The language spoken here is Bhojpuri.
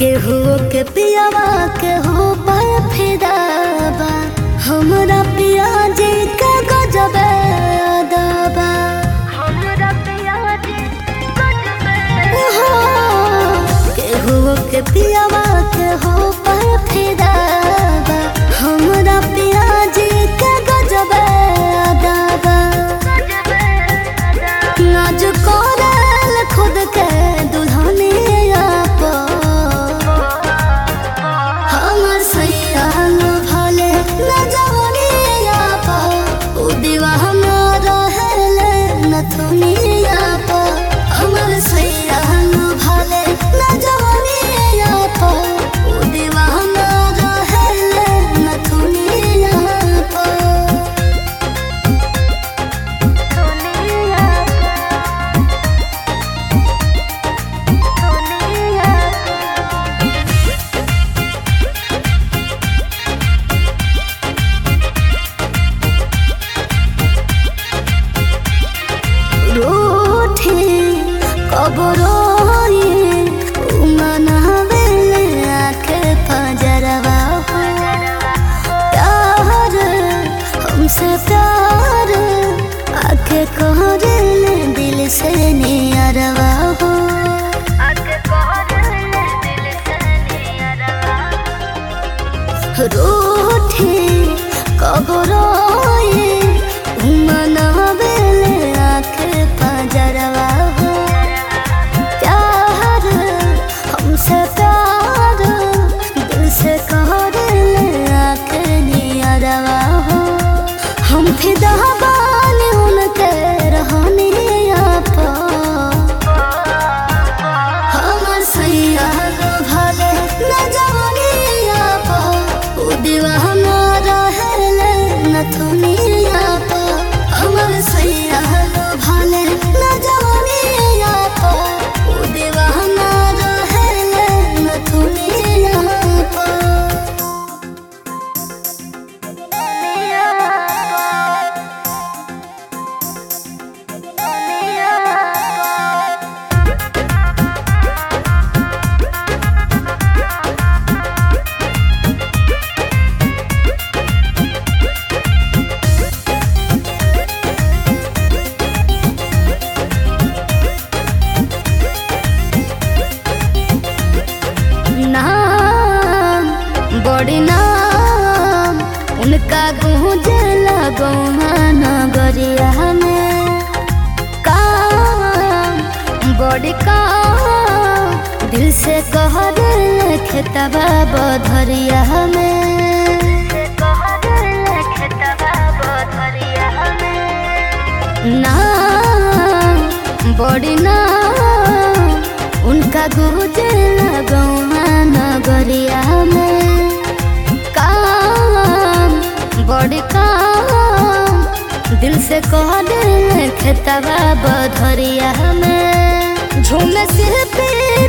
केहू के पियावा केहू पर फिदाबा हमरा पिया जी के गजब अदाबा हमरा पिया जी गजब केहू के पियावा केहू पर फिदाबा हमरा पिया जी के गजब अदाबा नाज करल खुद के दुल्हनिया हमसे प्यार आके कहले दिल से नियरवा हो आके कहले दिल से नियरवा रूठी कब रोए मनावेले आके पंजरवा हो प्यार हमसे प्यार दिल से कहले आके नियरवा हो हम फिदा बानी उनके रहनिया पा हमर सैया भले न जवनिया पा उ दीवाना रहले नथुनिया पा हमर सैया भले न जवनिया पा उ दीवाना रहले नथुनिया पा बड़ी नाम उनका गूंजला गौहा नगरिया में काम बड़ी काम दिल से कह दिल खेतबा बधरिया में नाम बड़ी नाम उनका गूंजला गौहा नगरिया में बड़ी काम दिल से कह दिल खेतबा बधरिया में झूमे सिर पे